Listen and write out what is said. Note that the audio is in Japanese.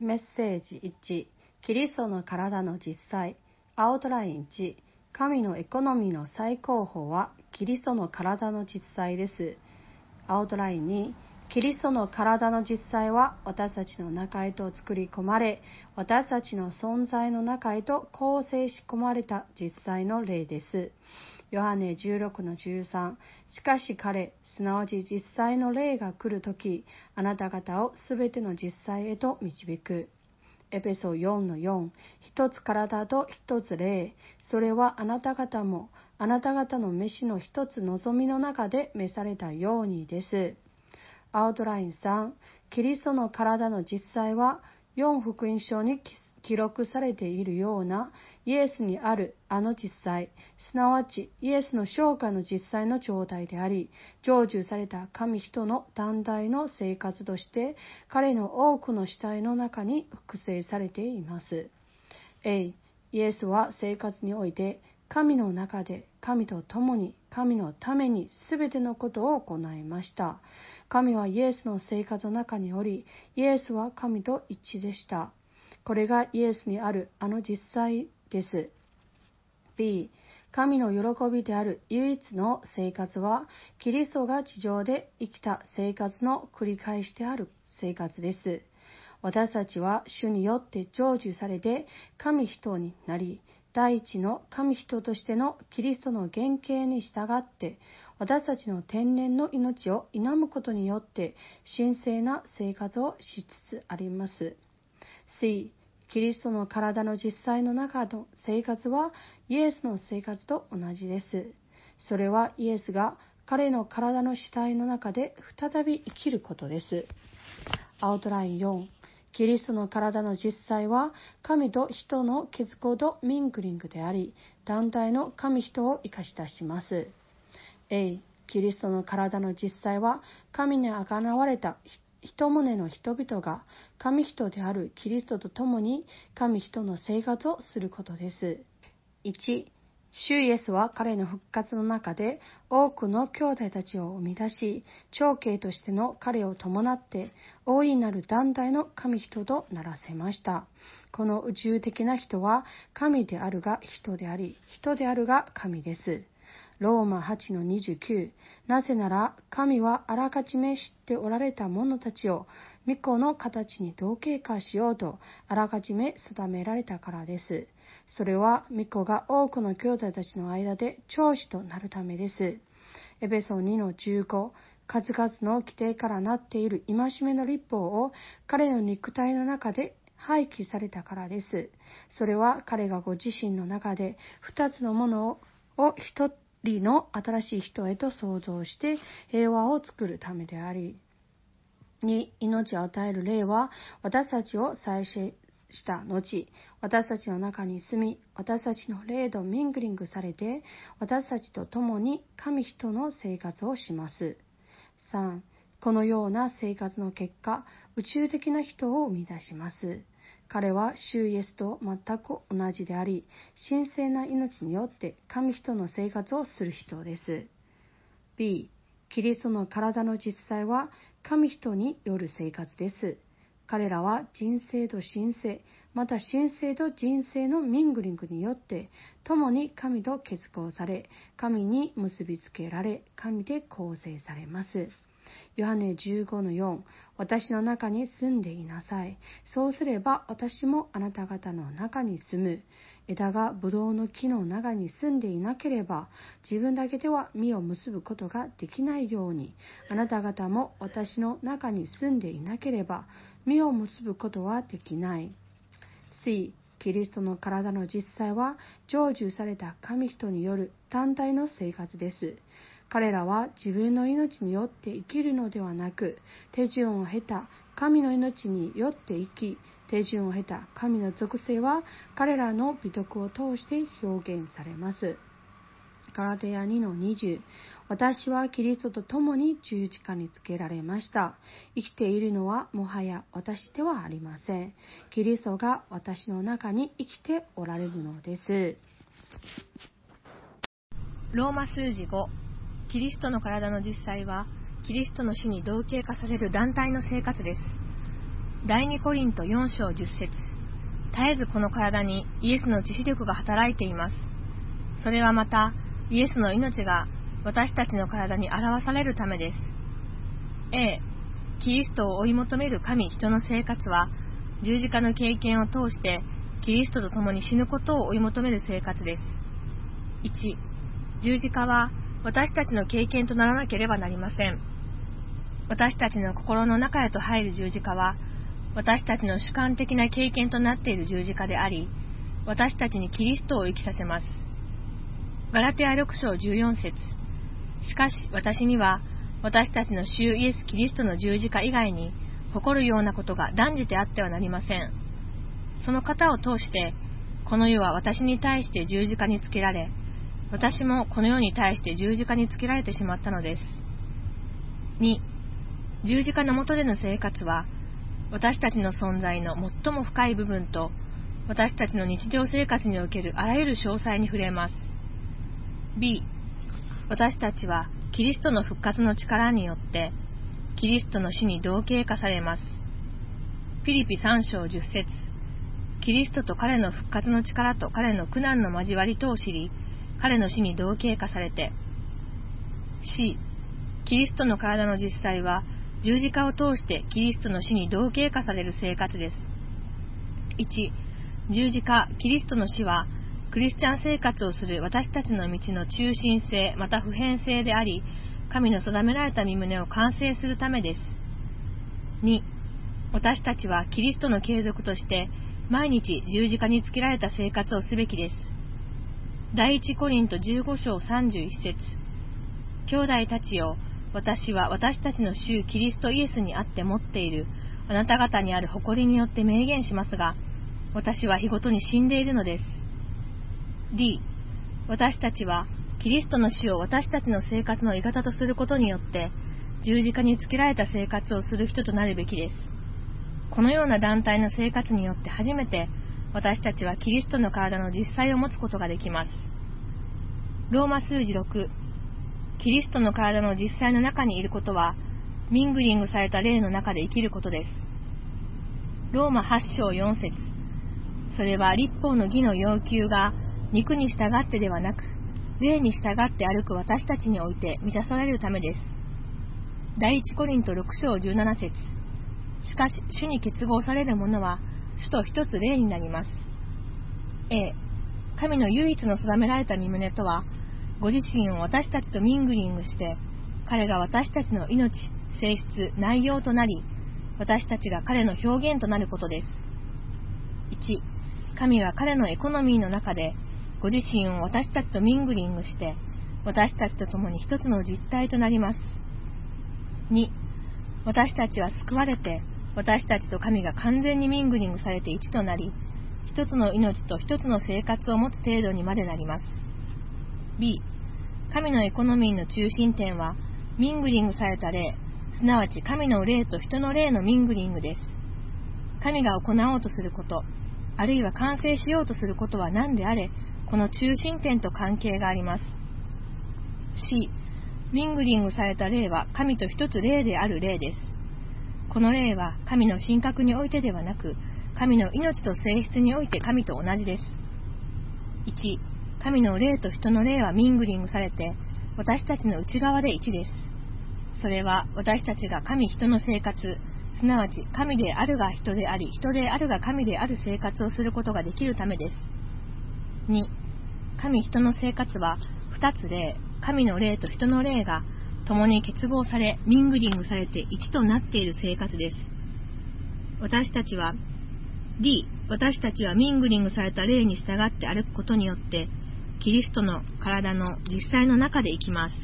メッセージ1、キリストの体の実際。アウトライン1、神のエコノミーの最高峰はキリストの体の実際です。アウトライン2、キリストの体の実際は私たちの中へと作り込まれ、私たちの存在の中へと構成し込まれた実際の霊です。ヨハネ 16-13、しかし彼、すなわち実際の霊が来るとき、あなた方をすべての実際へと導く。エペソ 4-4、一つ体と一つ霊、それはあなた方も、あなた方の飯の一つ望みの中で召されたようにです。アウトライン3、キリストの体の実際は、4福音書に記録されているようなイエスにあるあの実際、すなわちイエスの生涯の実際の状態であり、成就された神人の団体の生活として、彼の多くの死体の中に複製されています。A、イエスは生活において、神の中で神と共に神のためにすべてのことを行いました。神はイエスの生活の中におり、イエスは神と一致でした。これがイエスにあるあの実際です。B、神の喜びである唯一の生活は、キリストが地上で生きた生活の繰り返しである生活です。私たちは主によって成就されて神人になり、第一の神人としてのキリストの原型に従って、私たちの天然の命を否むことによって神聖な生活をしつつあります。C、キリストの体の実際の中の生活はイエスの生活と同じです。それはイエスが彼の体の死体の中で再び生きることです。アウトライン4、キリストの体の実際は神と人の結合とミンクリングであり、団体の神人を生かし出します。A、キリストの体の実際は神にあがなわれた一棟の人々が神人であるキリストと共に神人の生活をすることです。1、主イエスは彼の復活の中で多くの兄弟たちを生み出し、長兄としての彼を伴って大いなる団体の神人とならせました。この宇宙的な人は神であるが人であり、人であるが神です。ローマ 8-29、なぜなら神はあらかじめ知っておられた者たちを御子の形に同型化しようとあらかじめ定められたからです。それは御子が多くの兄弟たちの間で長子となるためです。エペソ 2-15、数々の規定からなっている戒めの律法を彼の肉体の中で廃棄されたからです。それは彼がご自身の中で二つのものを一人の新しい人へと創造して平和を作るためであり、2、命を与える霊は私たちを再生した後、私たちの中に住み、私たちの霊とミングリングされて、私たちと共に神人の生活をします。3、このような生活の結果、宇宙的な人を生み出します。彼は主イエスと全く同じであり、神聖な命によって神人の生活をする人です。B、キリストの体の実際は神人による生活です。彼らは人生と神聖、また神聖と人生のミングリングによって共に神と結合され、神に結びつけられ、神で構成されます。ヨハネ 15-4、私の中に住んでいなさい。そうすれば私もあなた方の中に住む。枝がブドウの木の中に住んでいなければ、自分だけでは実を結ぶことができないように、あなた方も私の中に住んでいなければ、実を結ぶことはできない。C、キリストの体の実際は、成就された神人による単体の生活です。彼らは自分の命によって生きるのではなく、手順を経た神の命によって生き、手順を経た神の属性は彼らの美徳を通して表現されます。ガラテヤ 2-20、私はキリストと共に十字架につけられました。生きているのはもはや私ではありません。キリストが私の中に生きておられるのです。 ローマ数字5、キリストの体の実際はキリストの死に同型化される団体の生活です。 第2コリント4章10節。絶えずこの体にイエスの致死力が働いています。それはまたイエスの命が私たちの体に表されるためです。A、キリストを追い求める神人の生活は、十字架の経験を通してキリストと共に死ぬことを追い求める生活です。1、十字架は私たちの経験とならなければなりません。私たちの心の中へと入る十字架は、私たちの主観的な経験となっている十字架であり、私たちにキリストを生きさせます。ガラテヤ6章14節。しかし私には、私たちの主イエス・キリストの十字架以外に、誇るようなことが断じてあってはなりません。その方を通して、この世は私に対して十字架につけられ、私もこの世に対して十字架につけられてしまったのです。2、十字架の下での生活は、私たちの存在の最も深い部分と、私たちの日常生活におけるあらゆる詳細に触れます。B、私たちはキリストの復活の力によって、キリストの死に同型化されます。フィリピ3章10節。キリストと彼の復活の力と彼の苦難の交わりとを知り、彼の死に同型化されて。C、キリストの体の実際は、十字架を通してキリストの死に同型化される生活です。1、十字架、キリストの死は、クリスチャン生活をする私たちの道の中心性また普遍性であり、神の定められた御胸を完成するためです。2、私たちはキリストの継続として、毎日十字架につけられた生活をすべきです。第一コリント15章31節。兄弟たちよ、私は私たちの主キリストイエスにあって持っているあなた方にある誇りによって明言しますが、私は日ごとに死んでいるのです。D、私たちはキリストの死を私たちの生活の鋳型とすることによって十字架につけられた生活をする人となるべきです。このような団体の生活によって初めて私たちはキリストの体の実際を持つことができます。ローマ数字6、キリストの体の実際の中にいることは、ミングリングされた霊の中で生きることです。ローマ8章4節。それは律法の義の要求が肉に従ってではなく、霊に従って歩く私たちにおいて満たされるためです。第一コリント6章17節。しかし、主に結合される者は、主と一つ霊になります。A、神の唯一の定められた御胸とは、ご自身を私たちとミングリングして、彼が私たちの命、性質、内容となり、私たちが彼の表現となることです。1、神は彼のエコノミーの中で、ご自身を私たちとミングリングして、私たちと共に一つの実体となります。2、私たちは救われて、私たちと神が完全にミングリングされて一となり、一つの命と一つの生活を持つ程度にまでなります。B、神のエコノミーの中心点は、ミングリングされた霊、すなわち神の霊と人の霊のミングリングです。神が行おうとすること、あるいは完成しようとすることは何であれ、この中心点と関係があります。C、ミングリングされた霊は神と一つ霊である霊です。この霊は神の神格においてではなく、神の命と性質において神と同じです。1、神の霊と人の霊はミングリングされて、私たちの内側で一です。それは私たちが神人の生活、すなわち神であるが人であり、人であるが神である生活をすることができるためです。2、神人の生活は2つ霊、神の霊と人の霊が共に結合され、ミングリングされて一となっている生活です。私たちは D、私たちはミングリングされた霊に従って歩くことによって、キリストの体の実際の中で生きます。